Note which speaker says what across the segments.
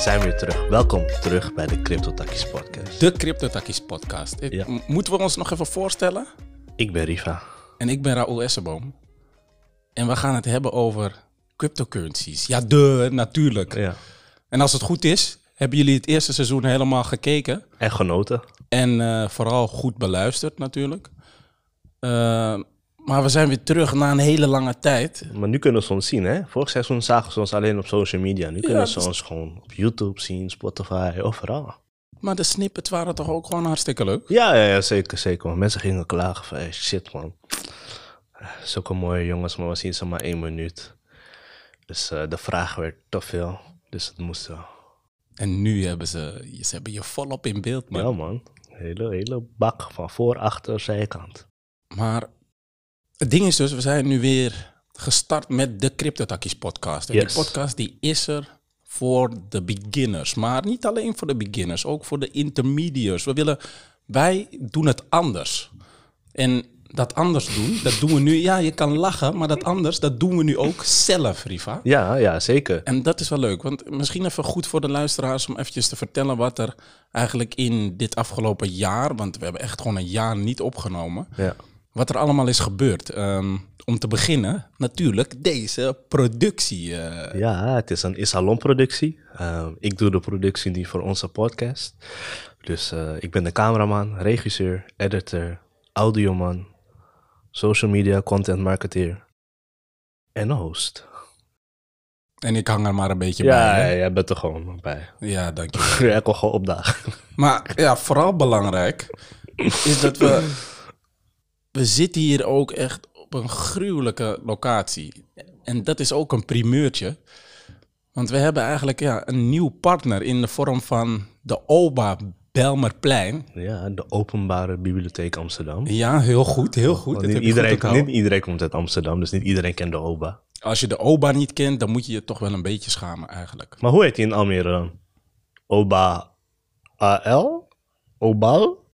Speaker 1: zijn weer terug. Welkom terug bij de Crypto Takkies podcast.
Speaker 2: De Crypto Takkies podcast.
Speaker 1: Ja.
Speaker 2: Moeten we ons nog even voorstellen?
Speaker 1: Ik ben Riva.
Speaker 2: En ik ben Raoul Essenboom. En we gaan het hebben over cryptocurrencies. Ja, natuurlijk.
Speaker 1: Ja.
Speaker 2: En als het goed is, hebben jullie het eerste seizoen helemaal gekeken.
Speaker 1: En genoten.
Speaker 2: En vooral goed beluisterd natuurlijk. Maar we zijn weer terug na een hele lange tijd.
Speaker 1: Maar nu kunnen ze ons zien, hè? Vorig seizoen zagen ze ons alleen op social media. Nu kunnen ze
Speaker 2: dus-
Speaker 1: ons gewoon op YouTube zien, Spotify, overal.
Speaker 2: Maar de snippets waren toch ook gewoon hartstikke leuk?
Speaker 1: Ja, zeker. Man. Mensen gingen klagen van, shit man. Zulke mooie jongens, maar we zien ze maar 1 minuut. Dus de vraag werd te veel. Dus het moest wel.
Speaker 2: En nu hebben ze hebben je volop in beeld, man.
Speaker 1: Ja man, hele bak van voor, achter, zijkant.
Speaker 2: Maar het ding is dus, we zijn nu weer gestart met de Crypto Takkies podcast. En
Speaker 1: Yes.
Speaker 2: die podcast die is er voor de beginners. Maar niet alleen voor de beginners, ook voor de intermediates. Wij doen het anders. En dat anders doen, dat doen we nu. Ja, je kan lachen, maar dat doen we nu ook zelf, Riva.
Speaker 1: Ja, zeker.
Speaker 2: En dat is wel leuk, want misschien even goed voor de luisteraars om eventjes te vertellen wat er eigenlijk in dit afgelopen jaar, want we hebben echt gewoon een jaar niet opgenomen,
Speaker 1: Ja.
Speaker 2: wat er allemaal is gebeurd. Om te beginnen, natuurlijk, deze productie.
Speaker 1: Ja, het is een Isalon-productie. Ik doe de productie niet voor onze podcast. Dus ik ben de cameraman, regisseur, editor, audioman, social media, content marketeer en host.
Speaker 2: En ik hang er maar een beetje bij.
Speaker 1: Ja,
Speaker 2: Hè?
Speaker 1: jij bent er gewoon bij.
Speaker 2: Ja, dank je.
Speaker 1: Ja, ik wil gewoon opdagen.
Speaker 2: Maar ja, vooral belangrijk is dat we zitten hier ook echt op een gruwelijke locatie. En dat is ook een primeurtje. Want we hebben eigenlijk een nieuw partner in de vorm van de OBA Bijlmerplein.
Speaker 1: Ja, de Openbare Bibliotheek Amsterdam.
Speaker 2: Ja, heel goed, heel goed.
Speaker 1: Want
Speaker 2: Dat
Speaker 1: niet,
Speaker 2: heb je goed
Speaker 1: iedereen,
Speaker 2: onthouden.
Speaker 1: niet iedereen komt uit Amsterdam, dus niet iedereen kent de OBA.
Speaker 2: Als je de OBA niet kent, dan moet je je toch wel een beetje schamen eigenlijk.
Speaker 1: Maar hoe heet die in Almere dan? OBA AL? OBAL?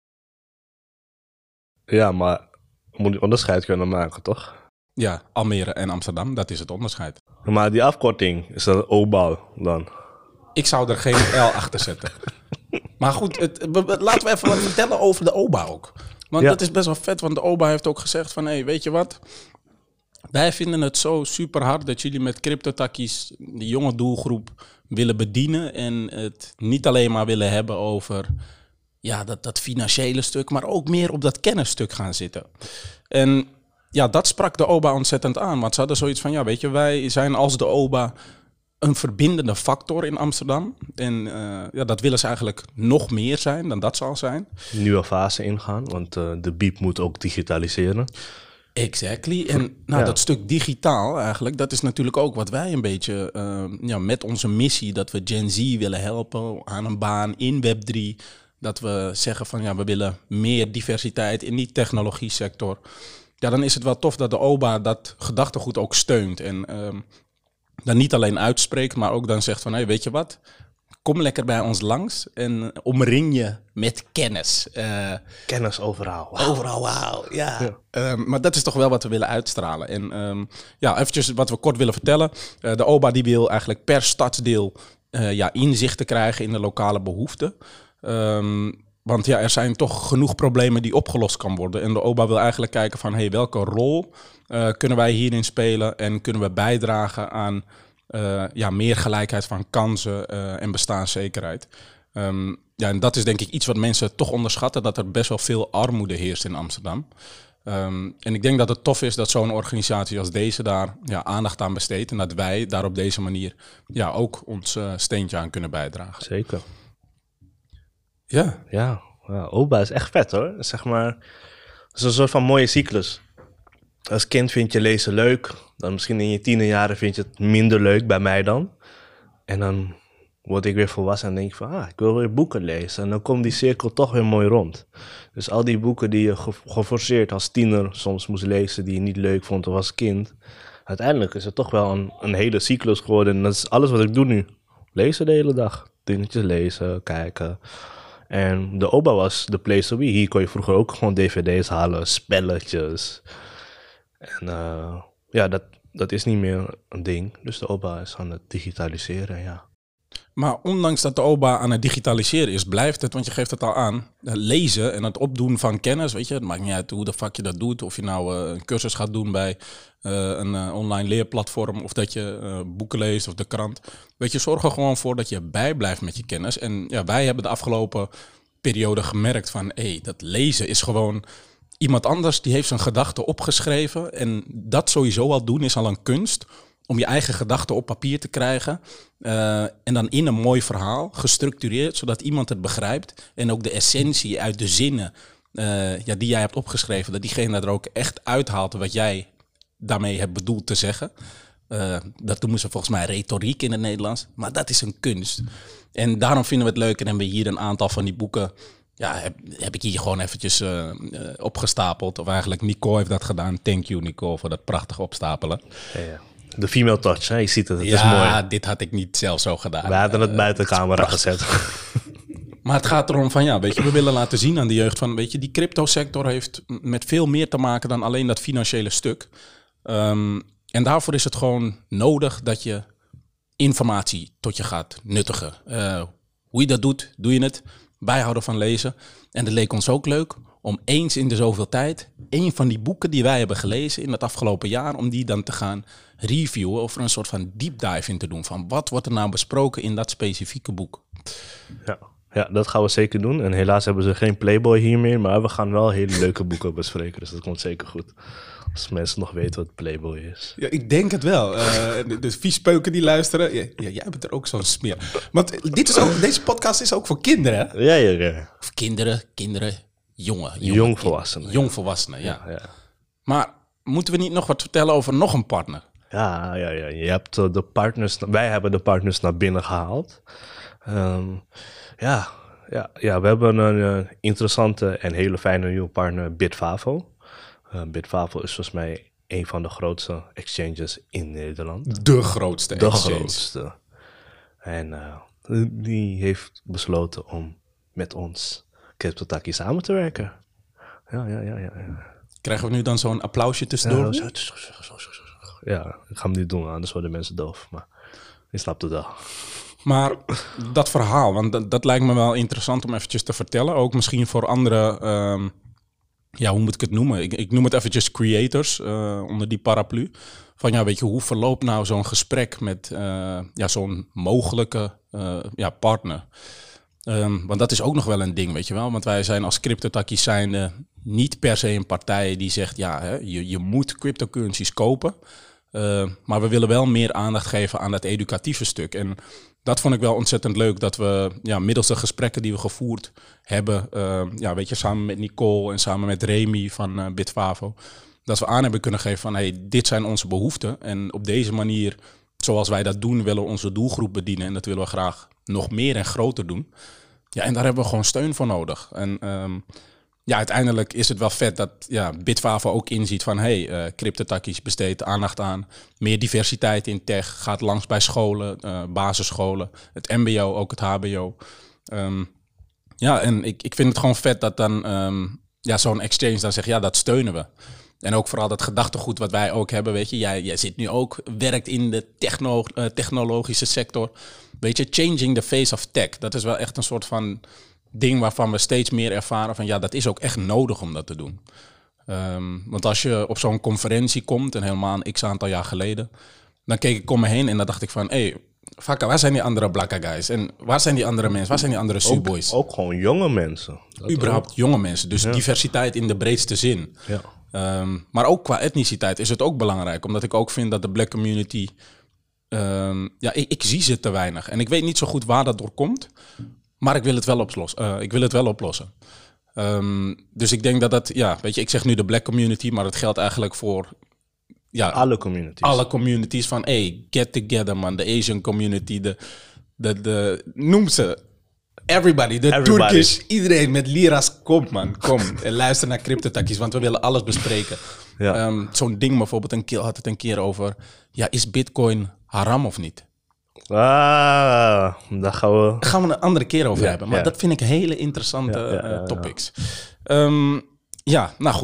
Speaker 1: Ja, maar je moet die onderscheid kunnen maken, toch?
Speaker 2: Ja, Almere en Amsterdam, dat is het onderscheid.
Speaker 1: Maar die afkorting, is dat OBAL dan?
Speaker 2: Ik zou er geen L achter zetten. Maar goed, laten we even wat vertellen over de OBA ook. Want
Speaker 1: Ja.
Speaker 2: dat is best wel vet, want de OBA heeft ook gezegd van, hey, weet je wat? Wij vinden het zo super hard dat jullie met Crypto Takkies de jonge doelgroep willen bedienen. En het niet alleen maar willen hebben over dat financiële stuk, maar ook meer op dat kennisstuk gaan zitten. En ja, dat sprak de OBA ontzettend aan. Want ze hadden zoiets van, weet je, wij zijn als de OBA een verbindende factor in Amsterdam. En dat willen ze eigenlijk nog meer zijn dan dat zal zijn.
Speaker 1: Nieuwe fase ingaan, want de BIEB moet ook digitaliseren.
Speaker 2: Exactly. En
Speaker 1: Ja.
Speaker 2: dat stuk digitaal eigenlijk, dat is natuurlijk ook wat wij een beetje met onze missie, dat we Gen Z willen helpen aan een baan in Web3. Dat we zeggen van we willen meer diversiteit in die technologie sector. Ja, dan is het wel tof dat de OBA dat gedachtegoed ook steunt. En dan niet alleen uitspreekt, maar ook dan zegt van, hey, weet je wat? Kom lekker bij ons langs en omring je met kennis.
Speaker 1: Kennis overal.
Speaker 2: Overal, wauw, ja. Maar dat is toch wel wat we willen uitstralen. En eventjes wat we kort willen vertellen. De OBA die wil eigenlijk per stadsdeel inzichten krijgen in de lokale behoeften. Want er zijn toch genoeg problemen die opgelost kan worden. En de OBA wil eigenlijk kijken van, welke rol kunnen wij hierin spelen en kunnen we bijdragen aan meer gelijkheid van kansen en bestaanszekerheid. En dat is denk ik iets wat mensen toch onderschatten, dat er best wel veel armoede heerst in Amsterdam. En ik denk dat het tof is dat zo'n organisatie als deze daar aandacht aan besteedt en dat wij daar op deze manier ook ons steentje aan kunnen bijdragen.
Speaker 1: Zeker.
Speaker 2: Ja.
Speaker 1: Ja, OBA is echt vet hoor. Zeg maar, het is een soort van mooie cyclus. Als kind vind je lezen leuk. Dan misschien in je tienerjaren vind je het minder leuk, bij mij dan. En dan word ik weer volwassen en denk ik van, ik wil weer boeken lezen. En dan komt die cirkel toch weer mooi rond. Dus al die boeken die je geforceerd als tiener soms moest lezen, die je niet leuk vond of als kind. Uiteindelijk is het toch wel een hele cyclus geworden. En dat is alles wat ik doe nu. Lezen de hele dag. Dingetjes lezen, kijken. En de OBA was de place to be. Hier kon je vroeger ook gewoon dvd's halen, spelletjes. En dat is niet meer een ding. Dus de OBA is aan het digitaliseren, ja.
Speaker 2: Maar ondanks dat de OBA aan het digitaliseren is, blijft het, want je geeft het al aan, lezen en het opdoen van kennis, weet je, het maakt niet uit hoe de fuck je dat doet. Of je nou een cursus gaat doen bij een online leerplatform of dat je boeken leest of de krant. Weet je, zorg er gewoon voor dat je bijblijft met je kennis. En ja, wij hebben de afgelopen periode gemerkt van, dat lezen is gewoon iemand anders die heeft zijn gedachten opgeschreven. En dat sowieso al doen is al een kunst. Om je eigen gedachten op papier te krijgen. En dan in een mooi verhaal, gestructureerd, zodat iemand het begrijpt. En ook de essentie uit de zinnen die jij hebt opgeschreven, dat diegene er ook echt uithaalt wat jij daarmee hebt bedoeld te zeggen. Dat noemen ze volgens mij retoriek in het Nederlands. Maar dat is een kunst. En daarom vinden we het leuk en hebben we hier een aantal van die boeken. Ja, heb ik hier gewoon eventjes opgestapeld. Of eigenlijk Nicole heeft dat gedaan. Thank you Nicole voor dat prachtige opstapelen.
Speaker 1: Ja. De female touch, hè? Je ziet het, het is mooi.
Speaker 2: Ja, dit had ik niet zelf zo gedaan.
Speaker 1: We hadden het buiten de camera gezet.
Speaker 2: Maar het gaat erom van, weet je, we willen laten zien aan de jeugd van, weet je, die cryptosector heeft met veel meer te maken dan alleen dat financiële stuk. En daarvoor is het gewoon nodig dat je informatie tot je gaat nuttigen. Hoe je dat doet, doe je het. Bijhouden van lezen. En het leek ons ook leuk om eens in de zoveel tijd een van die boeken die wij hebben gelezen in het afgelopen jaar, om die dan te gaan reviewen of er een soort van deep dive in te doen. Van wat wordt er nou besproken in dat specifieke boek?
Speaker 1: Ja, dat gaan we zeker doen. En helaas hebben ze geen Playboy hier meer, maar we gaan wel hele leuke boeken bespreken. Dus dat komt zeker goed. Als mensen nog weten wat Playboy is.
Speaker 2: Ja, ik denk het wel. De viespeuken die luisteren. Ja, jij bent er ook zo'n smeer. Want deze podcast is ook voor kinderen, hè?
Speaker 1: Ja.
Speaker 2: Of kinderen,
Speaker 1: Jongvolwassenen.
Speaker 2: Jongvolwassenen, ja. Maar moeten we niet nog wat vertellen over nog een partner?
Speaker 1: Ja. Je hebt de partners. Wij hebben de partners naar binnen gehaald. We hebben een interessante en hele fijne nieuwe partner, Bitfavo. Bitfavo is volgens mij een van de grootste exchanges in Nederland.
Speaker 2: De grootste exchange.
Speaker 1: De grootste. En die heeft besloten om met ons, CryptoTaki, samen te werken. Ja.
Speaker 2: Krijgen we nu dan zo'n applausje tussendoor?
Speaker 1: Ja, ik ga hem niet doen, anders worden mensen doof. Maar je snapt het wel.
Speaker 2: Maar dat verhaal, want dat lijkt me wel interessant om eventjes te vertellen. Ook misschien voor andere, hoe moet ik het noemen? Ik noem het eventjes creators onder die paraplu. Van weet je, hoe verloopt nou zo'n gesprek met zo'n mogelijke partner? Want dat is ook nog wel een ding, weet je wel. Want wij zijn als CryptoTakkies zijnde niet per se een partij die zegt, je moet cryptocurrencies kopen. Maar we willen wel meer aandacht geven aan dat educatieve stuk. En dat vond ik wel ontzettend leuk, dat we middels de gesprekken die we gevoerd hebben, samen met Nicole en samen met Remy van Bitfavo, dat we aan hebben kunnen geven van, dit zijn onze behoeften. En op deze manier, zoals wij dat doen, willen we onze doelgroep bedienen. En dat willen we graag nog meer en groter doen. Ja, en daar hebben we gewoon steun voor nodig. En uiteindelijk is het wel vet dat Bitfavo ook inziet van, CryptoTakkies besteedt aandacht aan meer diversiteit in tech, gaat langs bij scholen, basisscholen, het mbo, ook het hbo. En ik vind het gewoon vet dat dan zo'n exchange dan zegt, dat steunen we. En ook vooral dat gedachtegoed wat wij ook hebben, weet je. Jij zit nu ook, werkt in de technologische sector. Weet je, changing the face of tech. Dat is wel echt een soort van ding waarvan we steeds meer ervaren van, dat is ook echt nodig om dat te doen. Want als je op zo'n conferentie komt, en helemaal een x-aantal jaar geleden, dan keek ik om me heen en dan dacht ik van, fuck, waar zijn die andere blakka guys? En waar zijn die andere mensen? Waar zijn die andere Suboys?
Speaker 1: Ook gewoon jonge mensen.
Speaker 2: Überhaupt jonge mensen. Dus diversiteit in de breedste zin.
Speaker 1: Ja.
Speaker 2: Maar ook qua etniciteit is het ook belangrijk. Omdat ik ook vind dat de black community, ik zie ze te weinig. En ik weet niet zo goed waar dat door komt. Maar ik wil het wel oplossen. Dus ik denk dat ik zeg nu de black community, maar het geldt eigenlijk voor
Speaker 1: alle communities.
Speaker 2: Alle communities van, get together man, de Asian community, de noem ze, everybody, de Turkish, iedereen met lira's, kom en luister naar CryptoTakkies, want we willen alles bespreken. Ja. Zo'n ding bijvoorbeeld, een keer had het een keer over, is Bitcoin haram of niet?
Speaker 1: Daar gaan we
Speaker 2: een andere keer over hebben. Maar dat vind ik hele interessante topics. Nou goed.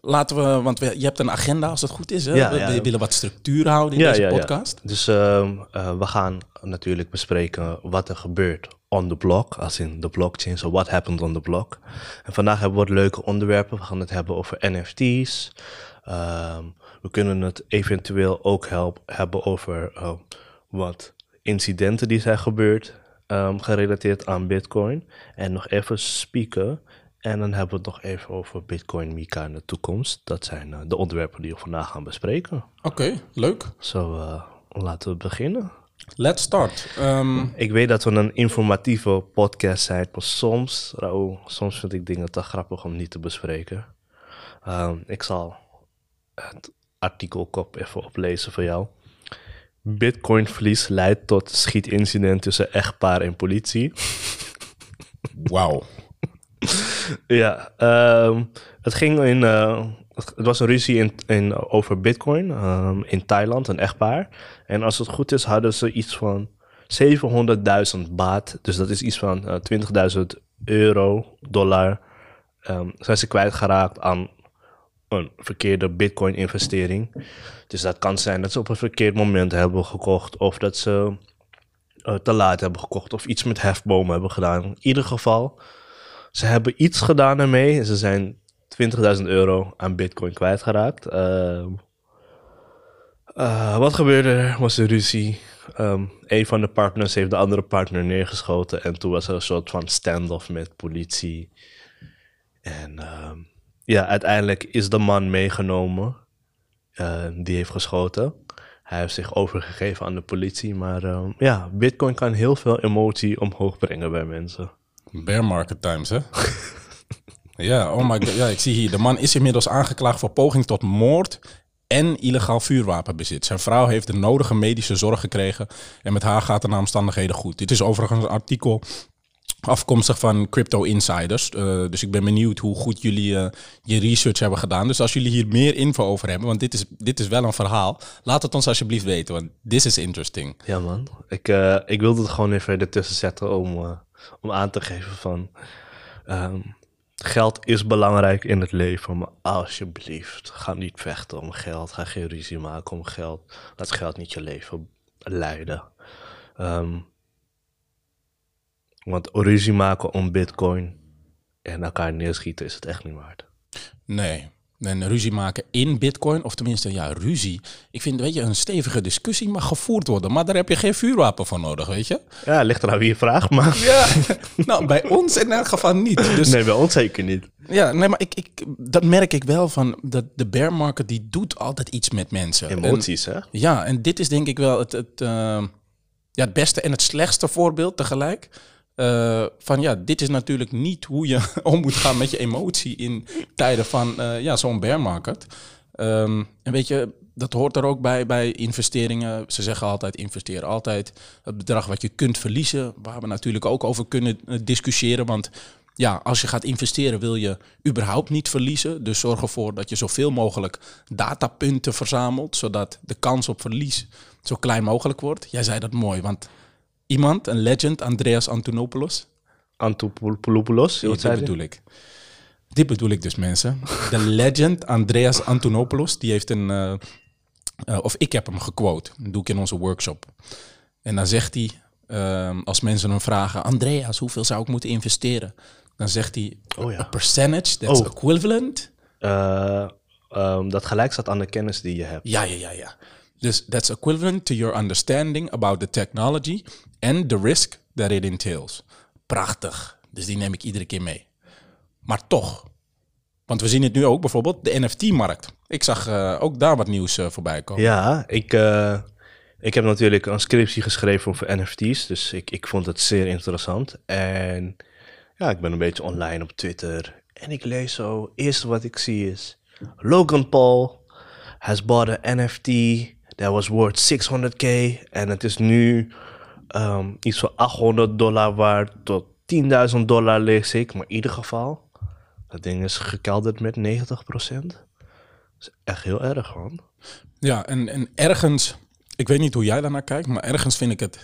Speaker 2: laten we, want je hebt een agenda als het goed is. Hè?
Speaker 1: Ja,
Speaker 2: we willen wat structuur houden in deze podcast.
Speaker 1: Ja. Dus we gaan natuurlijk bespreken wat er gebeurt on the block, als in de blockchain. So what happened on the block. En vandaag hebben we wat leuke onderwerpen. We gaan het hebben over NFT's. We kunnen het eventueel ook hebben over wat incidenten die zijn gebeurd, gerelateerd aan Bitcoin. En nog even spieken. En dan hebben we het nog even over Bitcoin Mika in de toekomst. Dat zijn de onderwerpen die we vandaag gaan bespreken.
Speaker 2: Oké, leuk.
Speaker 1: Zo, laten we beginnen.
Speaker 2: Let's start.
Speaker 1: Ik weet dat we een informatieve podcast zijn, maar soms, Raoul, soms vind ik dingen te grappig om niet te bespreken. Ik zal het artikelkop even oplezen voor jou. Bitcoin-verlies leidt tot schietincident tussen echtpaar en politie.
Speaker 2: Wauw.
Speaker 1: Ja, het ging het was een ruzie over Bitcoin in Thailand, een echtpaar. En als het goed is, hadden ze iets van 700.000 baht. Dus dat is iets van 20.000 euro, dollar. Zijn ze kwijtgeraakt aan een verkeerde Bitcoin-investering. Dus dat kan zijn dat ze op een verkeerd moment hebben gekocht, of dat ze te laat hebben gekocht, of iets met hefbomen hebben gedaan. In ieder geval, ze hebben iets gedaan ermee en ze zijn 20.000 euro aan Bitcoin kwijtgeraakt. Wat gebeurde er? Was een ruzie. Een van de partners heeft de andere partner neergeschoten en toen was er een soort van standoff met politie. En uiteindelijk is de man meegenomen. Die heeft geschoten. Hij heeft zich overgegeven aan de politie. Maar Bitcoin kan heel veel emotie omhoog brengen bij mensen.
Speaker 2: Bear market times, hè? Ja, oh my god. Ja, ik zie hier. De man is inmiddels aangeklaagd voor poging tot moord en illegaal vuurwapenbezit. Zijn vrouw heeft de nodige medische zorg gekregen en met haar gaat de omstandigheden goed. Dit is overigens een artikel afkomstig van Crypto Insiders. Dus ik ben benieuwd hoe goed jullie je research hebben gedaan. Dus als jullie hier meer info over hebben, want dit is wel een verhaal, laat het ons alsjeblieft weten, want this is interesting.
Speaker 1: Ja man, ik wilde het gewoon even ertussen zetten om aan te geven van geld is belangrijk in het leven, maar alsjeblieft, ga niet vechten om geld. Ga geen ruzie maken om geld. Laat geld niet je leven leiden. Want ruzie maken om Bitcoin en elkaar neerschieten is het echt niet waard.
Speaker 2: Nee. En ruzie maken in Bitcoin, of tenminste, ruzie. Ik vind, een stevige discussie mag gevoerd worden, maar daar heb je geen vuurwapen voor nodig, weet je?
Speaker 1: Ja, ligt eraan wie je vraagt, maar...
Speaker 2: Ja, nou, bij ons in elk geval niet. Dus,
Speaker 1: nee, bij ons zeker niet.
Speaker 2: Ja, nee, maar dat merk ik wel van, dat de bear market, die doet altijd iets met mensen.
Speaker 1: Emoties, hè?
Speaker 2: Ja, en dit is denk ik wel het beste en het slechtste voorbeeld tegelijk. Dit is natuurlijk niet hoe je om moet gaan met je emotie in tijden van zo'n bear market. En weet je, dat hoort er ook bij investeringen. Ze zeggen altijd, investeer altijd het bedrag wat je kunt verliezen. Waar we natuurlijk ook over kunnen discussiëren. Want ja, als je gaat investeren wil je überhaupt niet verliezen. Dus zorg ervoor dat je zoveel mogelijk datapunten verzamelt, zodat de kans op verlies zo klein mogelijk wordt. Jij zei dat mooi, want iemand, een legend, Andreas Antonopoulos.
Speaker 1: Antonopoulos?
Speaker 2: Dit bedoel ik dus, mensen. De legend Andreas Antonopoulos, die heeft ik heb hem gequote. Dat doe ik in onze workshop. En dan zegt hij, als mensen hem vragen, Andreas, hoeveel zou ik moeten investeren? Dan zegt hij, a percentage that's equivalent.
Speaker 1: Dat gelijk staat aan de kennis die je hebt.
Speaker 2: Ja. Dus that's equivalent to your understanding about the technology and the risk that it entails. Prachtig. Dus die neem ik iedere keer mee. Maar toch, want we zien het nu ook bijvoorbeeld, de NFT-markt. Ik zag ook daar wat nieuws voorbij komen.
Speaker 1: Ja, ik heb natuurlijk een scriptie geschreven over NFT's, dus ik vond het zeer interessant. En ja, ik ben een beetje online op Twitter en ik lees zo, eerst wat ik zie is, Logan Paul has bought an NFT that was worth $600K en het is nu iets van $800 waard tot $10.000 lees ik. Maar in ieder geval, dat ding is gekelderd met 90%. Dat is echt heel erg, man.
Speaker 2: Ja, en ergens, ik weet niet hoe jij daarnaar kijkt, maar ergens vind ik het,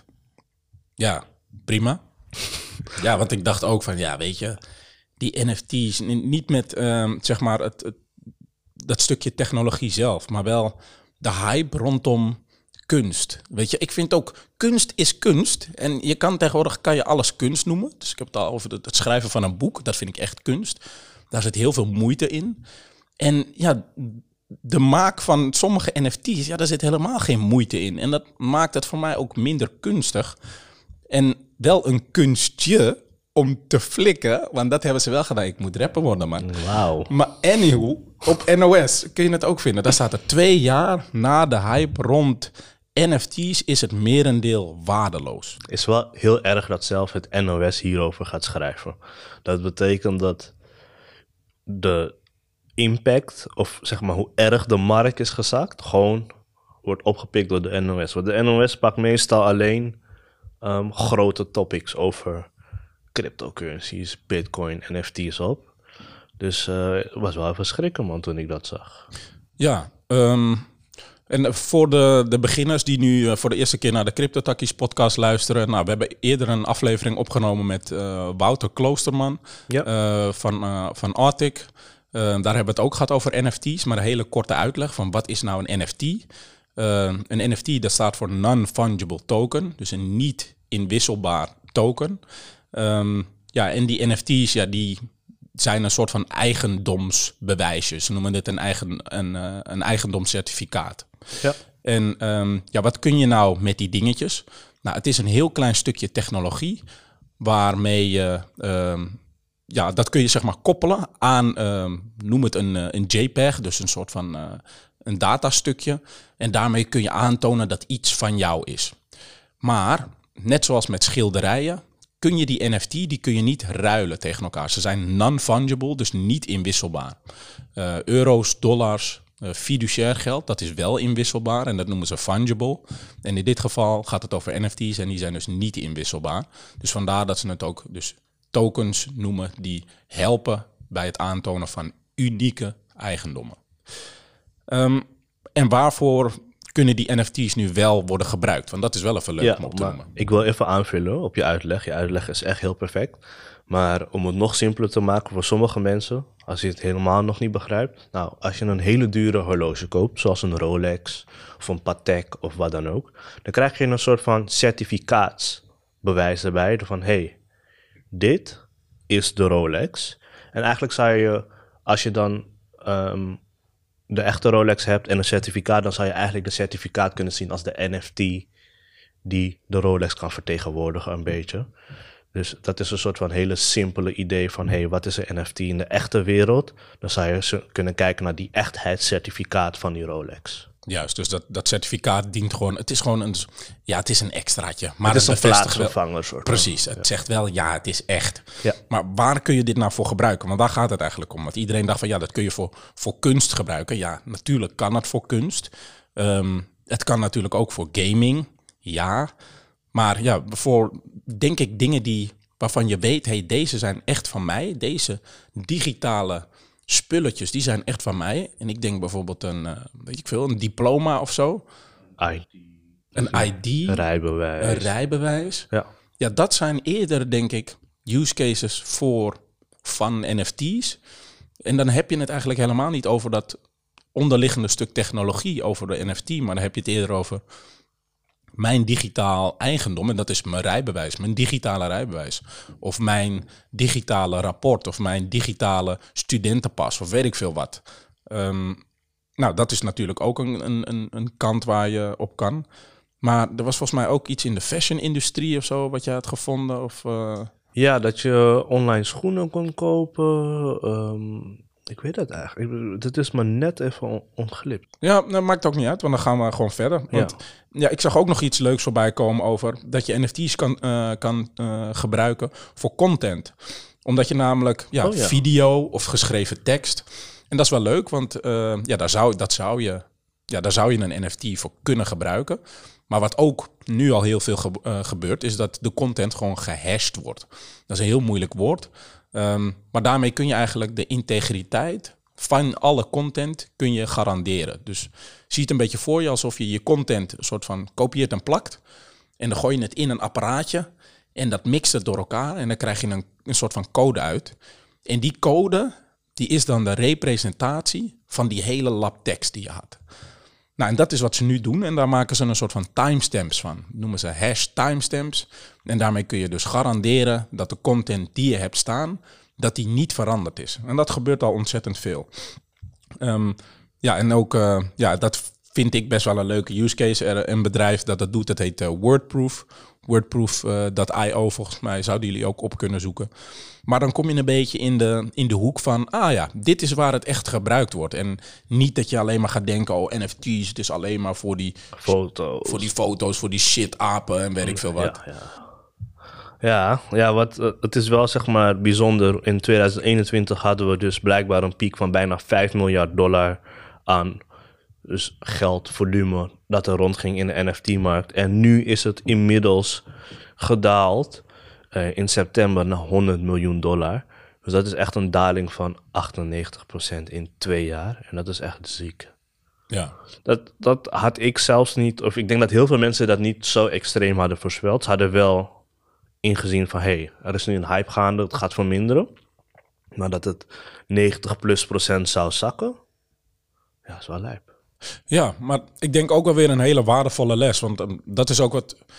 Speaker 2: prima. Ja, want ik dacht ook van, weet je, die NFT's, niet met, dat stukje technologie zelf, maar wel de hype rondom kunst. Weet je, ik vind ook, kunst is kunst. En je kan tegenwoordig alles kunst noemen. Dus ik heb het al over het schrijven van een boek. Dat vind ik echt kunst. Daar zit heel veel moeite in. En ja, de maak van sommige NFT's, daar zit helemaal geen moeite in. En dat maakt het voor mij ook minder kunstig. En wel een kunstje om te flikken, want dat hebben ze wel gedaan. Ik moet rapper worden, man.
Speaker 1: Wauw.
Speaker 2: Maar anyhow, op NOS kun je het ook vinden. Daar staat er 2 jaar na de hype rond NFT's is het merendeel waardeloos.
Speaker 1: Is wel heel erg dat zelf het NOS hierover gaat schrijven. Dat betekent dat de impact, of zeg maar hoe erg de markt is gezakt, gewoon wordt opgepikt door de NOS. Want de NOS pakt meestal alleen grote topics over cryptocurrencies, bitcoin, NFT's op. Dus het was wel even schrikken, man, toen ik dat zag.
Speaker 2: Ja, en voor de beginners die nu voor de eerste keer naar de CryptoTakkies podcast luisteren. Nou, we hebben eerder een aflevering opgenomen met Wouter Kloosterman van Arctic. Daar hebben we het ook gehad over NFT's, maar een hele korte uitleg van wat is nou een NFT. Een NFT dat staat voor Non-Fungible Token, dus een niet inwisselbaar token. En die NFT's, die zijn een soort van eigendomsbewijsjes. Ze noemen dit een eigendomscertificaat. Ja. En wat kun je nou met die dingetjes? Nou, het is een heel klein stukje technologie waarmee je dat kun je zeg maar koppelen aan, noem het een JPEG, dus een soort van een datastukje. En daarmee kun je aantonen dat iets van jou is. Maar, net zoals met schilderijen, kun je die NFT, die kun je niet ruilen tegen elkaar. Ze zijn non-fungible, dus niet inwisselbaar. Euro's, dollars, fiduciair geld, dat is wel inwisselbaar en dat noemen ze fungible. En in dit geval gaat het over NFT's en die zijn dus niet inwisselbaar. Dus vandaar dat ze het ook dus tokens noemen die helpen bij het aantonen van unieke eigendommen. En waarvoor kunnen die NFT's nu wel worden gebruikt? Want dat is wel even leuk om op te noemen.
Speaker 1: Ik wil even aanvullen op je uitleg. Je uitleg is echt heel perfect. Maar om het nog simpeler te maken voor sommige mensen, als je het helemaal nog niet begrijpt. Nou, als je een hele dure horloge koopt, zoals een Rolex of een Patek of wat dan ook, dan krijg je een soort van certificaatsbewijs erbij. Van, hey, dit is de Rolex. En eigenlijk zou je, als je dan de echte Rolex hebt en een certificaat, dan zou je eigenlijk de certificaat kunnen zien als de NFT die de Rolex kan vertegenwoordigen een beetje. Dus dat is een soort van hele simpele idee van, hey, wat is een NFT in de echte wereld? Dan zou je kunnen kijken naar die echtheidscertificaat van die Rolex.
Speaker 2: Juist, dus dat certificaat dient gewoon, het is gewoon het is een extraatje. Maar
Speaker 1: het is een plaatsvervanger soort.
Speaker 2: Precies, het zegt wel, het is echt. Ja. Maar waar kun je dit nou voor gebruiken? Want daar gaat het eigenlijk om. Want iedereen dacht van, dat kun je voor kunst gebruiken. Ja, natuurlijk kan het voor kunst. Het kan natuurlijk ook voor gaming, ja. Maar voor, denk ik, dingen waarvan je weet, hey, deze zijn echt van mij. Deze digitale spulletjes, die zijn echt van mij. En ik denk bijvoorbeeld een diploma of zo. Een ID. Een rijbewijs. Ja, dat zijn eerder, denk ik, use cases van NFT's. En dan heb je het eigenlijk helemaal niet over dat onderliggende stuk technologie over de NFT, maar dan heb je het eerder over mijn digitaal eigendom, en dat is mijn rijbewijs, mijn digitale rijbewijs. Of mijn digitale rapport, of mijn digitale studentenpas, of weet ik veel wat. Dat is natuurlijk ook een kant waar je op kan. Maar er was volgens mij ook iets in de fashion-industrie of zo, wat je had gevonden. Of,
Speaker 1: Ja, dat je online schoenen kon kopen. Ik weet het eigenlijk. Dit is me net even ontglipt.
Speaker 2: Ja, dat maakt ook niet uit, want dan gaan we gewoon verder. Want, ik zag ook nog iets leuks voorbij komen over dat je NFT's kan gebruiken voor content. Omdat je namelijk video of geschreven tekst. En dat is wel leuk, want daar zou je een NFT voor kunnen gebruiken. Maar wat ook nu al heel veel gebeurt, is dat de content gewoon gehashed wordt. Dat is een heel moeilijk woord. Maar daarmee kun je eigenlijk de integriteit van alle content kun je garanderen. Dus zie het een beetje voor je alsof je content een soort van kopieert en plakt. En dan gooi je het in een apparaatje en dat mixt het door elkaar. En dan krijg je een soort van code uit. En die code, die is dan de representatie van die hele lap tekst die je had. Nou, en dat is wat ze nu doen. En daar maken ze een soort van timestamps van. Dat noemen ze #timestamps. En daarmee kun je dus garanderen dat de content die je hebt staan, dat die niet veranderd is. En dat gebeurt al ontzettend veel. En ook, dat vind ik best wel een leuke use case. Een bedrijf dat doet, dat heet Wordproof. Wordproof.io, volgens mij zouden jullie ook op kunnen zoeken. Maar dan kom je een beetje in de hoek van, dit is waar het echt gebruikt wordt. En niet dat je alleen maar gaat denken, NFT's, het is alleen maar voor die foto's, voor die shit apen en weet ik veel wat.
Speaker 1: Ja, het is wel zeg maar bijzonder. In 2021 hadden we dus blijkbaar een piek van bijna $5 miljard aan dus geldvolume dat er rondging in de NFT-markt. En nu is het inmiddels gedaald in september naar $100 miljoen. Dus dat is echt een daling van 98% in 2 jaar. En dat is echt ziek.
Speaker 2: Ja.
Speaker 1: Dat had ik zelfs niet, of ik denk dat heel veel mensen dat niet zo extreem hadden voorspeld. Ze hadden wel ingezien van, er is nu een hype gaande, het gaat verminderen. Maar dat het 90+% zou zakken, ja, is wel lijp.
Speaker 2: Ja, maar ik denk ook wel weer een hele waardevolle les. Want dat is ook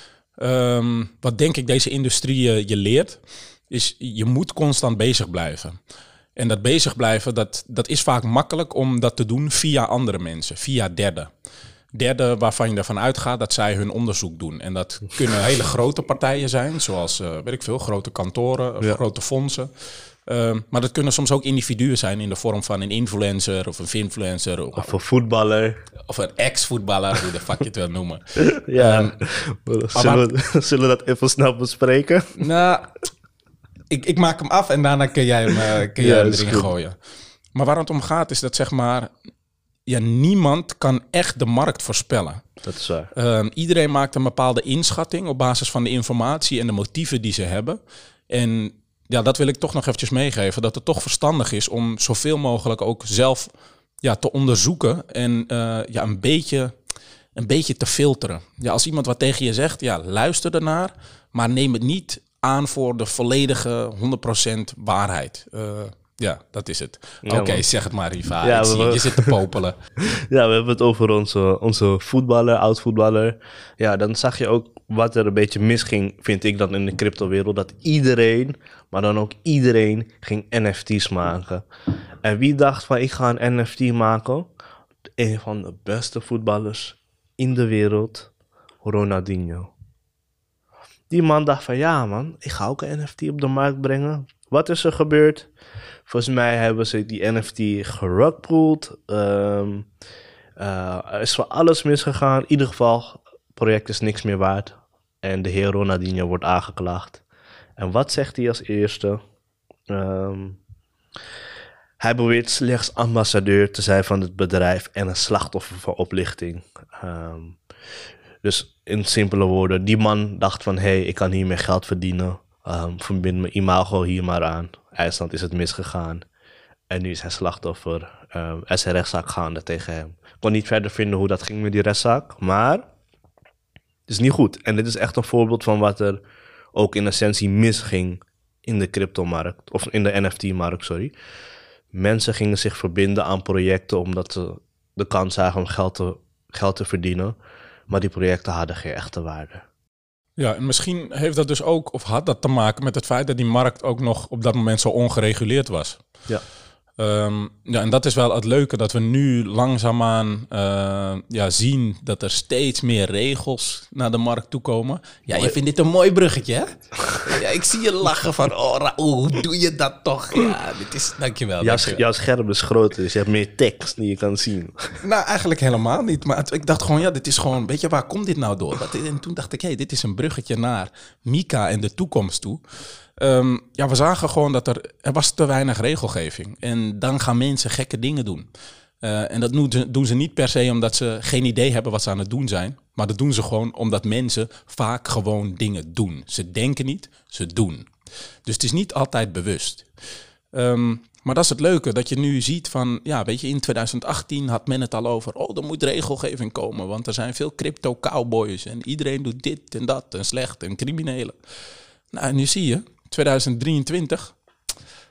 Speaker 2: wat denk ik deze industrie je leert. Is je moet constant bezig blijven. En dat bezig blijven, dat is vaak makkelijk om dat te doen via andere mensen, via derden. Derden waarvan je ervan uitgaat dat zij hun onderzoek doen. En dat kunnen hele grote partijen zijn, zoals grote kantoren of grote fondsen. Maar dat kunnen soms ook individuen zijn in de vorm van een influencer of een finfluencer.
Speaker 1: Of een voetballer.
Speaker 2: Of een ex-voetballer, hoe de fuck je het wil noemen.
Speaker 1: Ja, zullen we dat even snel bespreken?
Speaker 2: Nou, ik maak hem af en daarna kun jij hem erin gooien. Maar waar het om gaat is dat zeg maar, niemand kan echt de markt voorspellen.
Speaker 1: Dat is waar.
Speaker 2: Iedereen maakt een bepaalde inschatting op basis van de informatie en de motieven die ze hebben. En ja, dat wil ik toch nog eventjes meegeven. Dat het toch verstandig is om zoveel mogelijk ook zelf te onderzoeken en een beetje te filteren. Ja, als iemand wat tegen je zegt, luister ernaar, maar neem het niet aan voor de volledige 100% waarheid. Ja, dat is het. Oké, zeg het maar, Riva. Ja, je zit te popelen.
Speaker 1: Ja, we hebben het over onze voetballer, oud-voetballer. Ja, dan zag je ook wat er een beetje misging, vind ik dan in de cryptowereld. Dat iedereen, maar dan ook iedereen, ging NFT's maken. En wie dacht van, ik ga een NFT maken? Een van de beste voetballers in de wereld, Ronaldinho. Die man dacht van, ik ga ook een NFT op de markt brengen. Wat is er gebeurd? Volgens mij hebben ze die NFT gerugpulled. Er is voor alles misgegaan. In ieder geval, het project is niks meer waard. En de heer Ronaldinho wordt aangeklaagd. En wat zegt hij als eerste? Hij beweert slechts ambassadeur te zijn van het bedrijf en een slachtoffer van oplichting. Dus in simpele woorden, die man dacht van, ik kan hiermee geld verdienen. Verbind mijn imago hier maar aan. IJsland is het misgegaan. En nu is hij slachtoffer. Er is een rechtszaak gaande tegen hem. Ik kon niet verder vinden hoe dat ging met die rechtszaak. Maar het is niet goed. En dit is echt een voorbeeld van wat er ook in essentie misging in de cryptomarkt. Of in de NFT-markt, sorry. Mensen gingen zich verbinden aan projecten omdat ze de kans zagen om geld te verdienen. Maar die projecten hadden geen echte waarde.
Speaker 2: Ja, en misschien heeft dat dus ook, of had dat te maken met het feit dat die markt ook nog op dat moment zo ongereguleerd was.
Speaker 1: Ja.
Speaker 2: En dat is wel het leuke, dat we nu langzaamaan zien dat er steeds meer regels naar de markt toe komen. Ja, je vindt dit een mooi bruggetje, hè? Ja, ik zie je lachen van, hoe doe je dat toch? Ja, dit is, dankjewel.
Speaker 1: Jouw scherm is groter, dus je hebt meer tekst die je kan zien.
Speaker 2: Nou, eigenlijk helemaal niet. Maar ik dacht gewoon, dit is gewoon, weet je, waar komt dit nou door? En toen dacht ik, dit is een bruggetje naar Mika en de toekomst toe. We zagen gewoon dat er was te weinig regelgeving. En dan gaan mensen gekke dingen doen. En dat doen ze niet per se omdat ze geen idee hebben wat ze aan het doen zijn. Maar dat doen ze gewoon omdat mensen vaak gewoon dingen doen. Ze denken niet, ze doen. Dus het is niet altijd bewust. Maar dat is het leuke, dat je nu ziet van, in 2018 had men het al over, er moet regelgeving komen. Want er zijn veel crypto-cowboys en iedereen doet dit en dat en slecht en criminelen. Nou, en nu zie je, 2023,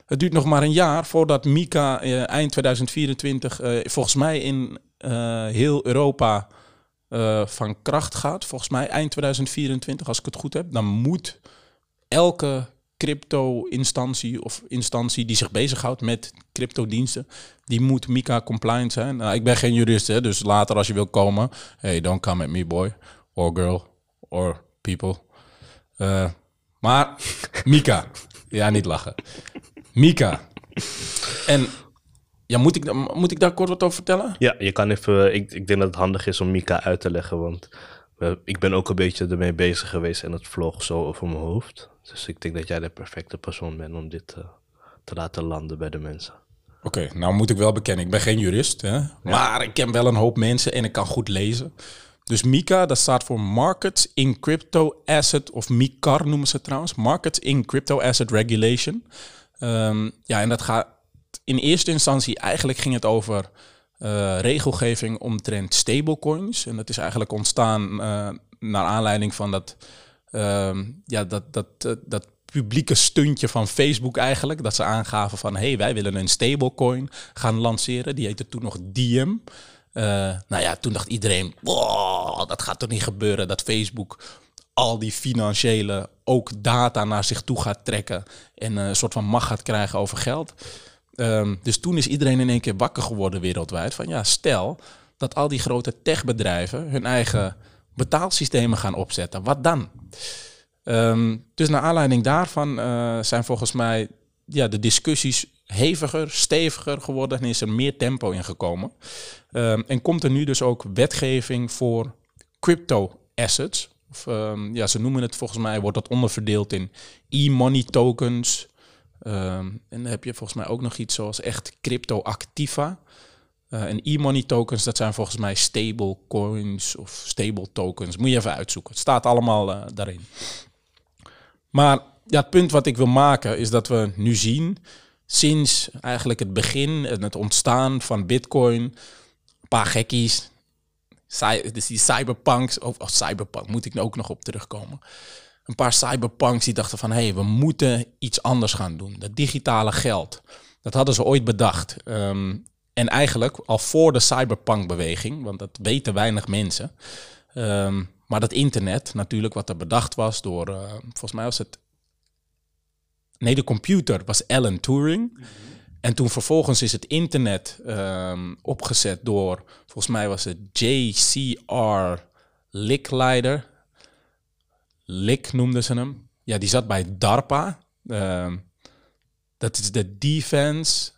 Speaker 2: Het duurt nog maar een jaar voordat Mika eind 2024 volgens mij in heel Europa van kracht gaat. Volgens mij eind 2024, als ik het goed heb. Dan moet elke crypto-instantie of instantie die zich bezighoudt met cryptodiensten, die moet Mika compliant zijn. Nou, ik ben geen jurist, hè, dus later als je wil komen, hey, don't come at me, boy, or girl, or people. Maar Mika, ja, niet lachen. Mika. En ja, moet ik daar kort wat over vertellen?
Speaker 1: Ja, je kan even. Ik denk dat het handig is om Mika uit te leggen, want ik ben ook een beetje ermee bezig geweest en het vloog zo over mijn hoofd. Dus ik denk dat jij de perfecte persoon bent om dit te laten landen bij de mensen.
Speaker 2: Oké, nou moet ik wel bekennen, ik ben geen jurist, hè? Ja. Maar ik ken wel een hoop mensen en ik kan goed lezen. Dus MiCA, dat staat voor Markets in Crypto Asset, of MiCAR noemen ze het trouwens, Markets in Crypto Asset Regulation. Ja, en dat gaat in eerste instantie, eigenlijk ging het over regelgeving omtrent stablecoins. En dat is eigenlijk ontstaan naar aanleiding van dat publieke stuntje van Facebook eigenlijk. Dat ze aangaven van, hey, wij willen een stablecoin gaan lanceren. Die heette toen nog Diem. Nou ja, toen dacht iedereen, wow, dat gaat toch niet gebeuren, dat Facebook al die financiële ook data naar zich toe gaat trekken en een soort van macht gaat krijgen over geld. Dus toen is iedereen in één keer wakker geworden wereldwijd van ja, stel dat al die grote techbedrijven hun eigen betaalsystemen gaan opzetten. Wat dan? Dus naar aanleiding daarvan zijn volgens mij de discussies heviger, steviger geworden en is er meer tempo in gekomen. En komt er nu dus ook wetgeving voor crypto assets. Of, ze noemen het volgens mij, wordt dat onderverdeeld in e-money tokens. En dan heb je volgens mij ook nog iets zoals echt crypto-activa. En e-money tokens, dat zijn volgens mij stable coins of stable tokens. Moet je even uitzoeken. Het staat allemaal daarin. Maar ja, het punt wat ik wil maken is dat we nu zien, sinds eigenlijk het begin en het ontstaan van Bitcoin, een paar gekkies, dus die cyberpunks, of cyberpunk moet ik ook nog op terugkomen. Een paar cyberpunks die dachten van, hey, we moeten iets anders gaan doen. Dat digitale geld, dat hadden ze ooit bedacht. En eigenlijk al voor de cyberpunk-beweging, want dat weten weinig mensen. Maar dat internet natuurlijk, wat er bedacht was door, volgens mij was het, nee, de computer was Alan Turing. Mm-hmm. En toen vervolgens is het internet opgezet door, volgens mij was het J.C.R. Licklider. Lick noemden ze hem. Ja, die zat bij DARPA. Dat is de Defense.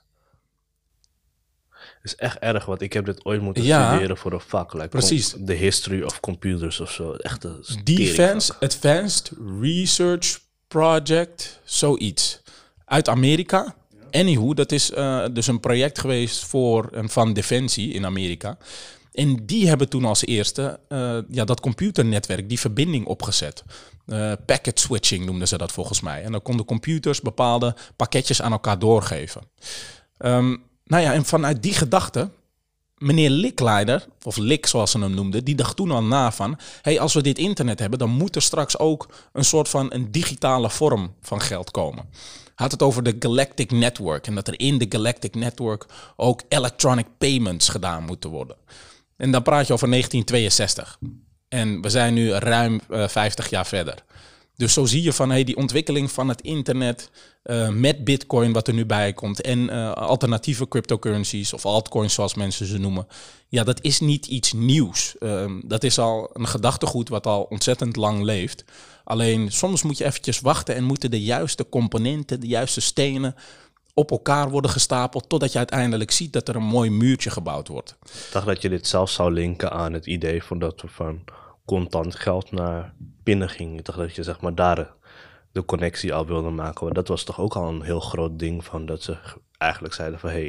Speaker 1: Het is echt erg, want ik heb dit ooit moeten studeren voor een vak. Like
Speaker 2: precies.
Speaker 1: The history of computers of zo. Echt een
Speaker 2: Defense Advanced Research Project, zoiets. Uit Amerika. Anywho, dat is dus een project geweest van Defensie in Amerika. En die hebben toen als eerste dat computernetwerk, die verbinding opgezet. Packet switching noemden ze dat volgens mij. En dan konden computers bepaalde pakketjes aan elkaar doorgeven. En vanuit die gedachte, meneer Licklider, of Lick zoals ze hem noemden, die dacht toen al na van, hey, als we dit internet hebben, dan moet er straks ook een soort van een digitale vorm van geld komen. Had het over de Galactic Network en dat er in de Galactic Network ook electronic payments gedaan moeten worden. En dan praat je over 1962. En we zijn nu ruim 50 jaar verder. Dus zo zie je van die ontwikkeling van het internet met Bitcoin wat er nu bij komt en alternatieve cryptocurrencies of altcoins zoals mensen ze noemen. Ja, dat is niet iets nieuws. Dat is al een gedachtegoed wat al ontzettend lang leeft. Alleen soms moet je eventjes wachten en moeten de juiste componenten, de juiste stenen op elkaar worden gestapeld totdat je uiteindelijk ziet dat er een mooi muurtje gebouwd wordt.
Speaker 1: Ik dacht dat je dit zelf zou linken aan het idee van dat we van contant geld naar pinnen gingen. Ik dacht dat je zeg maar daar de connectie al wilde maken. Want dat was toch ook al een heel groot ding van dat ze eigenlijk zeiden van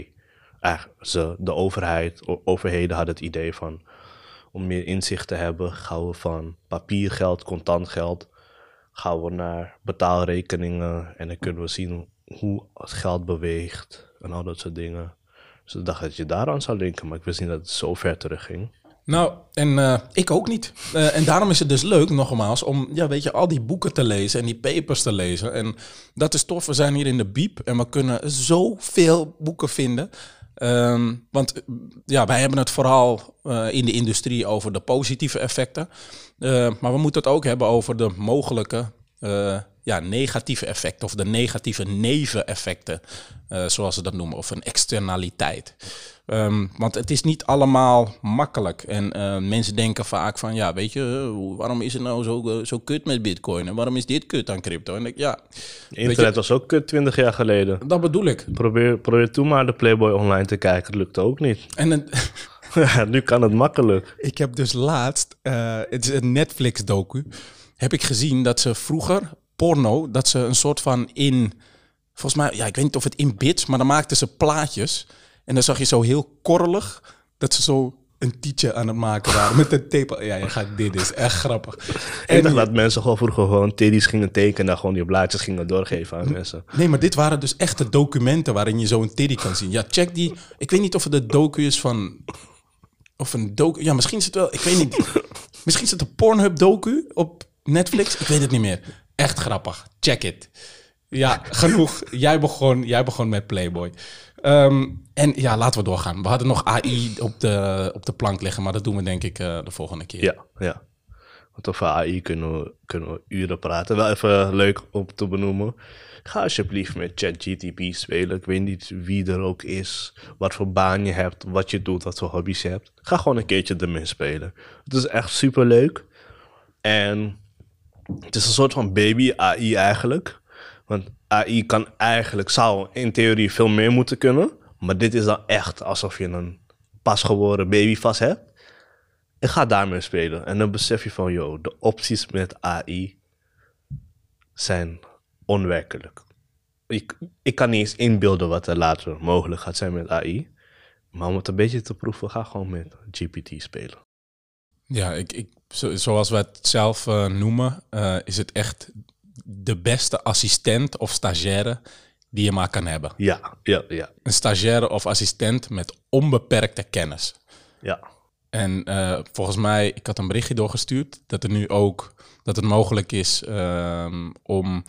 Speaker 1: de overheden hadden het idee van om meer inzicht te hebben, gaan we van papiergeld, contant geld, gaan we naar betaalrekeningen en dan kunnen we zien hoe het geld beweegt en al dat soort dingen. Dus ik dacht dat je daaraan zou linken, maar ik wist niet dat het zo ver terug ging.
Speaker 2: Nou, en ik ook niet. En daarom is het dus leuk, nogmaals, om al die boeken te lezen en die papers te lezen. En dat is tof. We zijn hier in de Biep en we kunnen zoveel boeken vinden. Want wij hebben het vooral in de industrie over de positieve effecten. Maar we moeten het ook hebben over de mogelijke negatieve effecten of de negatieve neveneffecten, zoals ze dat noemen, of een externaliteit. Want het is niet allemaal makkelijk. En mensen denken vaak van, waarom is het nou zo kut met Bitcoin? En waarom is dit kut aan crypto? En
Speaker 1: Internet was ook kut 20 jaar geleden.
Speaker 2: Dat bedoel ik.
Speaker 1: Probeer toen maar de Playboy online te kijken. Dat lukte ook niet. Nu kan het makkelijk.
Speaker 2: Ik heb dus laatst, het is een Netflix-docu, heb ik gezien dat ze vroeger porno, dat ze een soort van volgens mij, ik weet niet of het in bits, maar dan maakten ze plaatjes. En dan zag je zo heel korrelig dat ze zo een tietje aan het maken waren met een tape. Ja, dit is echt grappig.
Speaker 1: Ik dacht dat mensen vroeger gewoon teddy's gingen tekenen en dan gewoon die blaadjes gingen doorgeven aan mensen.
Speaker 2: Nee, maar dit waren dus echte documenten waarin je zo een teddy kan zien. Ja, check die. Ik weet niet of het de docu is van... Of een docu... Ja, misschien is het wel... Ik weet niet. Misschien is het een Pornhub docu op Netflix. Ik weet het niet meer. Echt grappig. Check it. Ja, genoeg. Jij begon met Playboy. En laten we doorgaan. We hadden nog AI op de plank liggen, maar dat doen we denk ik de volgende keer.
Speaker 1: Ja. Want over AI kunnen we uren praten. Wel even leuk om te benoemen. Ga alsjeblieft met ChatGPT spelen. Ik weet niet wie er ook is, wat voor baan je hebt, wat je doet, wat voor hobby's je hebt. Ga gewoon een keertje ermee spelen. Het is echt super leuk. En het is een soort van baby AI eigenlijk. Want AI zou in theorie veel meer moeten kunnen. Maar dit is dan echt alsof je een pasgeboren baby vast hebt. En ga daarmee spelen. En dan besef je van, de opties met AI zijn onwerkelijk. Ik kan niet eens inbeelden wat er later mogelijk gaat zijn met AI. Maar om het een beetje te proeven, ga gewoon met GPT spelen.
Speaker 2: Ja, zoals we het zelf noemen, is het echt de beste assistent of stagiaire die je maar kan hebben.
Speaker 1: Ja.
Speaker 2: Een stagiaire of assistent met onbeperkte kennis.
Speaker 1: Ja.
Speaker 2: En volgens mij, ik had een berichtje doorgestuurd dat er nu ook dat het mogelijk is om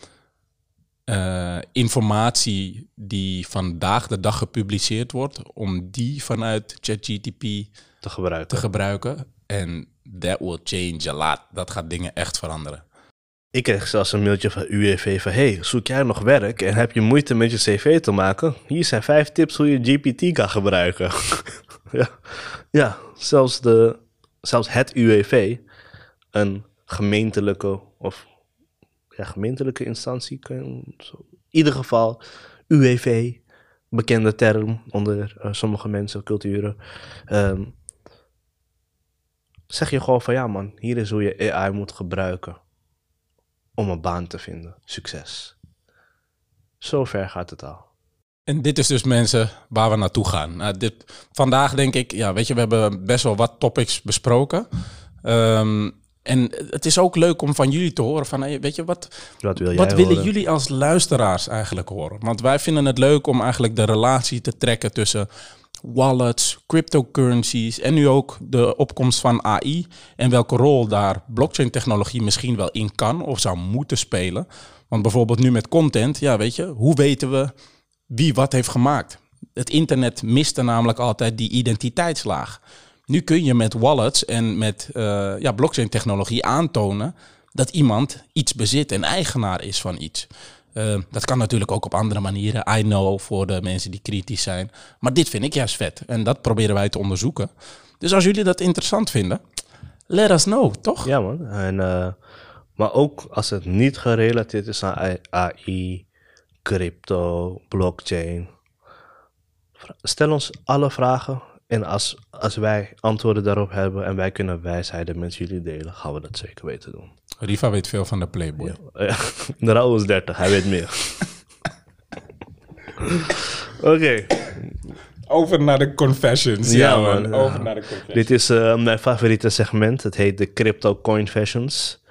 Speaker 2: informatie die vandaag de dag gepubliceerd wordt, om die vanuit ChatGPT te gebruiken. En that will change a lot. Dat gaat dingen echt veranderen.
Speaker 1: Ik kreeg zelfs een mailtje van UWV van, hey, zoek jij nog werk en heb je moeite met je cv te maken? Hier zijn 5 tips hoe je GPT kan gebruiken. Ja, zelfs het UWV, een gemeentelijke instantie, in ieder geval UWV, bekende term onder sommige mensen, culturen. Zeg je gewoon van, ja man, hier is hoe je AI moet gebruiken om een baan te vinden. Succes. Zo ver gaat het al.
Speaker 2: En dit is dus mensen waar we naartoe gaan. Nou, vandaag denk ik, we hebben best wel wat topics besproken. En het is ook leuk om van jullie te horen van, wat willen jullie als luisteraars eigenlijk horen? Want wij vinden het leuk om eigenlijk de relatie te trekken tussen wallets, cryptocurrencies en nu ook de opkomst van AI en welke rol daar blockchain technologie misschien wel in kan of zou moeten spelen. Want bijvoorbeeld nu met content, hoe weten we wie wat heeft gemaakt? Het internet miste namelijk altijd die identiteitslaag. Nu kun je met wallets en met blockchain technologie aantonen dat iemand iets bezit en eigenaar is van iets. Dat kan natuurlijk ook op andere manieren. I know, voor de mensen die kritisch zijn. Maar dit vind ik juist vet. En dat proberen wij te onderzoeken. Dus als jullie dat interessant vinden, let us know, toch?
Speaker 1: Ja man. En, maar ook als het niet gerelateerd is aan AI, crypto, blockchain. Stel ons alle vragen. En als wij antwoorden daarop hebben en wij kunnen wijsheden met jullie delen, gaan we dat zeker weten doen.
Speaker 2: Riva weet veel van de Playboy.
Speaker 1: Ja. De Raoul is 30, hij weet meer. Oké.
Speaker 2: Over naar de confessions.
Speaker 1: Ja man.
Speaker 2: Over naar de confessions.
Speaker 1: Dit is mijn favoriete segment. Het heet de Crypto Confessions.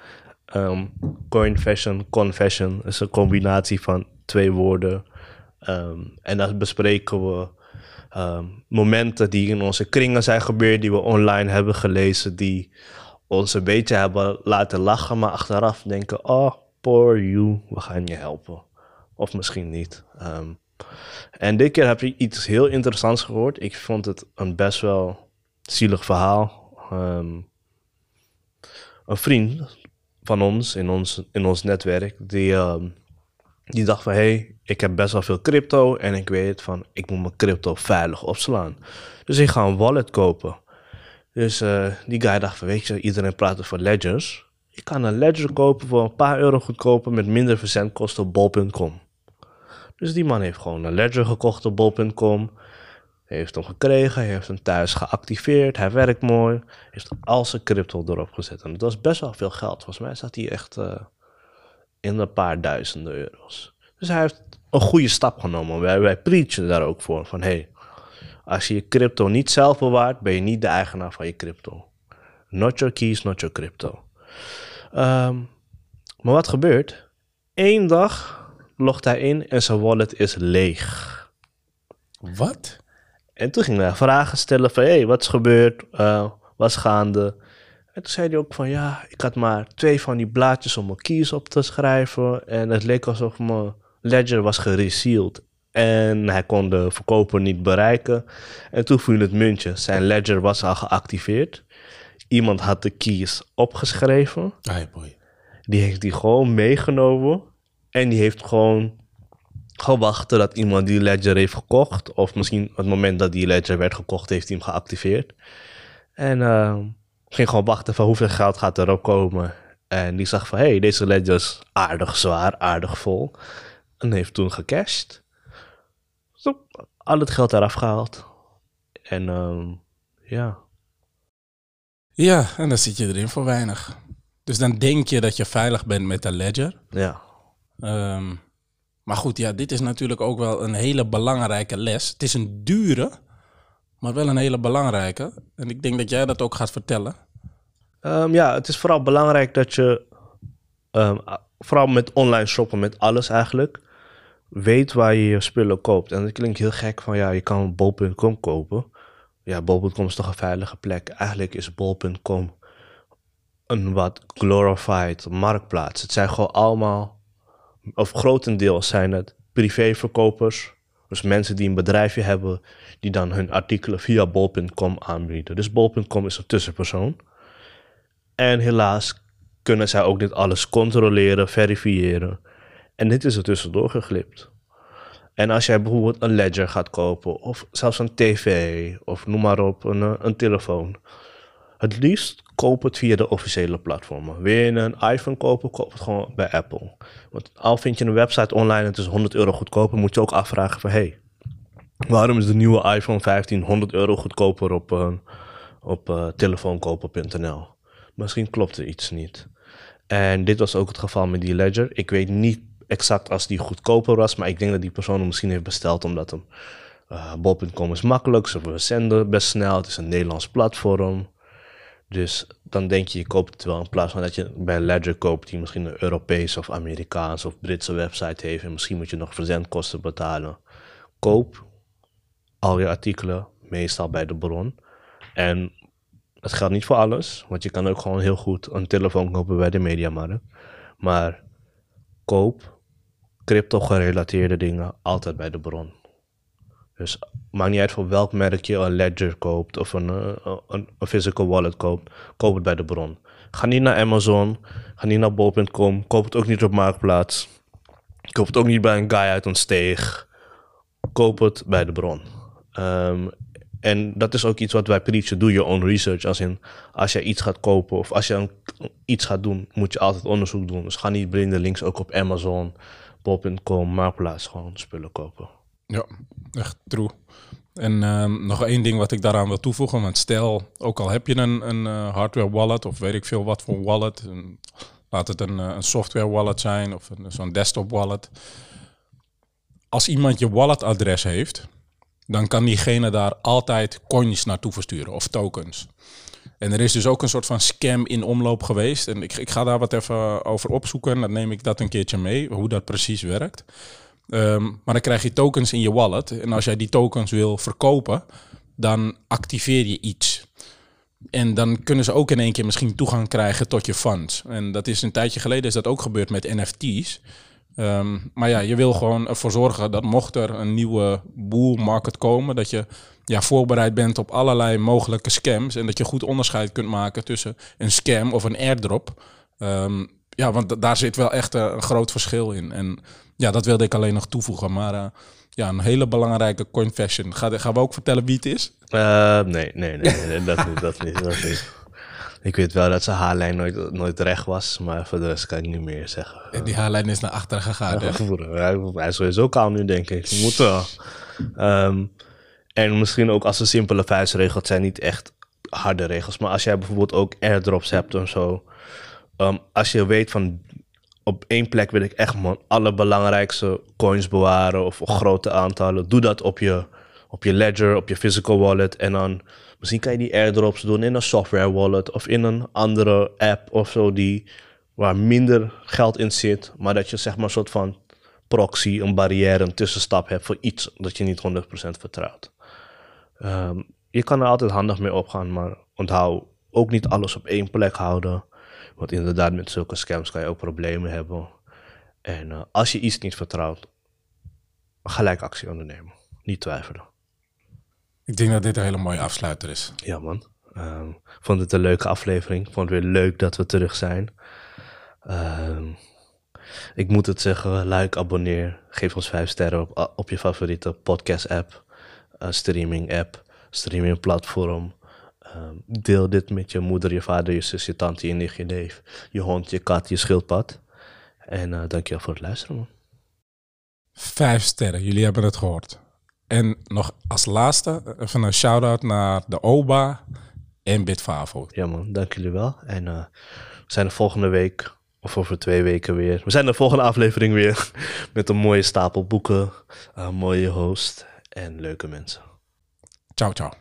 Speaker 1: Confession is een combinatie van 2 woorden. En dan bespreken we momenten die in onze kringen zijn gebeurd, die we online hebben gelezen, die ons een beetje hebben laten lachen, maar achteraf denken, oh, poor you, we gaan je helpen. Of misschien niet. En dit keer heb ik iets heel interessants gehoord. Ik vond het een best wel zielig verhaal. Een vriend van ons, in ons netwerk, die dacht van, hey, ik heb best wel veel crypto en ik weet van, ik moet mijn crypto veilig opslaan. Dus ik ga een wallet kopen. Dus die guy dacht van, weet je, iedereen praat over ledgers. Ik kan een ledger kopen voor een paar euro goedkoper met minder verzendkosten op bol.com. Dus die man heeft gewoon een ledger gekocht op bol.com. Hij heeft hem gekregen, hij heeft hem thuis geactiveerd, hij werkt mooi. Heeft al zijn crypto erop gezet. En dat was best wel veel geld. Volgens mij zat hij echt in een paar duizenden euro's. Dus hij heeft een goede stap genomen. Wij preachen daar ook voor. Van hey, als je je crypto niet zelf bewaart, ben je niet de eigenaar van je crypto. Not your keys, not your crypto. Maar wat gebeurt? Eén dag logt hij in en zijn wallet is leeg.
Speaker 2: Wat?
Speaker 1: En toen ging hij vragen stellen van, hey, wat is gebeurd? Wat is gaande? En toen zei hij ook van, ja, ik had maar 2 van die blaadjes om mijn keys op te schrijven. En het leek alsof mijn ledger was geresealed. En hij kon de verkoper niet bereiken. En toen viel het muntje. Zijn ledger was al geactiveerd. Iemand had de keys opgeschreven.
Speaker 2: Hey boy.
Speaker 1: Die heeft die gewoon meegenomen. En die heeft gewoon gewacht totdat iemand die ledger heeft gekocht. Of misschien op het moment dat die ledger werd gekocht, heeft hij hem geactiveerd. En ging gewoon wachten van hoeveel geld gaat er ook komen. En die zag van, hey, deze ledger is aardig zwaar, aardig vol. En heeft toen gecashed. Zo, al het geld eraf gehaald. En ja.
Speaker 2: Ja, en dan zit je erin voor weinig. Dus dan denk je dat je veilig bent met de ledger.
Speaker 1: Ja.
Speaker 2: Maar goed, ja, dit is natuurlijk ook wel een hele belangrijke les. Het is een dure, maar wel een hele belangrijke. En ik denk dat jij dat ook gaat vertellen.
Speaker 1: Ja, het is vooral belangrijk dat je, vooral met online shoppen, met alles eigenlijk, weet waar je je spullen koopt. En dat klinkt heel gek van, ja, je kan bol.com kopen. Ja, bol.com is toch een veilige plek. Eigenlijk is bol.com een wat glorified marktplaats. Het zijn gewoon allemaal, of grotendeels zijn het privéverkopers. Dus mensen die een bedrijfje hebben, die dan hun artikelen via bol.com aanbieden. Dus bol.com is een tussenpersoon. En helaas kunnen zij ook niet alles controleren, verifiëren. En dit is er tussendoor geglipt. En als jij bijvoorbeeld een ledger gaat kopen, of zelfs een tv, of noem maar op, een telefoon. Het liefst koop het via de officiële platformen. Wil je een iPhone kopen, koop het gewoon bij Apple. Want al vind je een website online en het is 100 euro goedkoper, moet je ook afvragen van, hey, waarom is de nieuwe iPhone 15 100 euro goedkoper op telefoonkopen.nl? Misschien klopt er iets niet. En dit was ook het geval met die ledger. Ik weet niet exact als die goedkoper was, maar ik denk dat die persoon hem misschien heeft besteld omdat hem bol.com is makkelijk, ze verzenden best snel, het is een Nederlands platform. Dus dan denk je koopt het wel in plaats van dat je bij een ledger koopt die misschien een Europese of Amerikaanse of Britse website heeft en misschien moet je nog verzendkosten betalen. Koop al je artikelen meestal bij de bron. En dat geldt niet voor alles, want je kan ook gewoon heel goed een telefoon kopen bij de Mediamarkt. Maar koop crypto-gerelateerde dingen altijd bij de bron. Dus maakt niet uit voor welk merk je een ledger koopt of een physical wallet koopt. Koop het bij de bron. Ga niet naar Amazon, ga niet naar bol.com, koop het ook niet op Marktplaats. Koop het ook niet bij een guy uit een steeg. Koop het bij de bron. En dat is ook iets wat wij preachen. Doe je own research. Als je iets gaat kopen of als je iets gaat doen, moet je altijd onderzoek doen. Dus ga niet blindelings ook op Amazon, bol.com, Marktplaats gewoon spullen kopen.
Speaker 2: Ja, echt true. En nog één ding wat ik daaraan wil toevoegen. Want stel, ook al heb je een hardware wallet of weet ik veel wat voor wallet. Laat het een software wallet zijn of zo'n desktop wallet. Als iemand je walletadres heeft, dan kan diegene daar altijd coins naartoe versturen of tokens. En er is dus ook een soort van scam in omloop geweest. En ik ga daar wat even over opzoeken. Dan neem ik dat een keertje mee, hoe dat precies werkt. Maar dan krijg je tokens in je wallet. En als jij die tokens wil verkopen, dan activeer je iets. En dan kunnen ze ook in één keer misschien toegang krijgen tot je funds. En dat is een tijdje geleden is dat ook gebeurd met NFT's. Maar ja, je wil gewoon ervoor zorgen dat mocht er een nieuwe bull market komen, dat je voorbereid bent op allerlei mogelijke scams. En dat je goed onderscheid kunt maken tussen een scam of een airdrop. Want daar zit wel echt een groot verschil in. En ja, dat wilde ik alleen nog toevoegen. Maar een hele belangrijke confession. Gaan we ook vertellen wie het is?
Speaker 1: Nee, dat niet. Ik weet wel dat zijn haarlijn nooit recht was, maar voor de rest kan ik niet meer zeggen.
Speaker 2: En die haarlijn is naar achteren gegaan.
Speaker 1: Hij is sowieso kaal nu, denk ik. Moet wel. En misschien ook als een simpele vuistregel, het zijn niet echt harde regels. Maar als jij bijvoorbeeld ook airdrops hebt en zo. Als je weet van op één plek wil ik echt mijn allerbelangrijkste coins bewaren of grote aantallen. Doe dat op je ledger, op je physical wallet. En dan misschien kan je die airdrops doen in een software wallet of in een andere app of zo waar minder geld in zit. Maar dat je zeg maar een soort van proxy, een barrière, een tussenstap hebt voor iets dat je niet 100% vertrouwt. Je kan er altijd handig mee opgaan, maar onthoud ook niet alles op één plek houden. Want inderdaad, met zulke scams kan je ook problemen hebben. En als je iets niet vertrouwt, gelijk actie ondernemen. Niet twijfelen.
Speaker 2: Ik denk dat dit een hele mooie afsluiter is.
Speaker 1: Ja, man. Ik vond het een leuke aflevering. Ik vond het weer leuk dat we terug zijn. Ik moet het zeggen, like, abonneer. Geef ons 5 sterren op je favoriete podcast-app, streaming-app, streaming-platform. Deel dit met je moeder, je vader, je zus, je tante, je nicht, je neef, je hond, je kat, je schildpad. En dankjewel voor het luisteren, man.
Speaker 2: 5 sterren, jullie hebben het gehoord. En nog als laatste even een shout-out naar de OBA en Bitfavo.
Speaker 1: Ja, man, dank jullie wel. En we zijn er volgende week, of over 2 weken weer. We zijn de volgende aflevering weer met een mooie stapel boeken, een mooie host en leuke mensen.
Speaker 2: Ciao, ciao.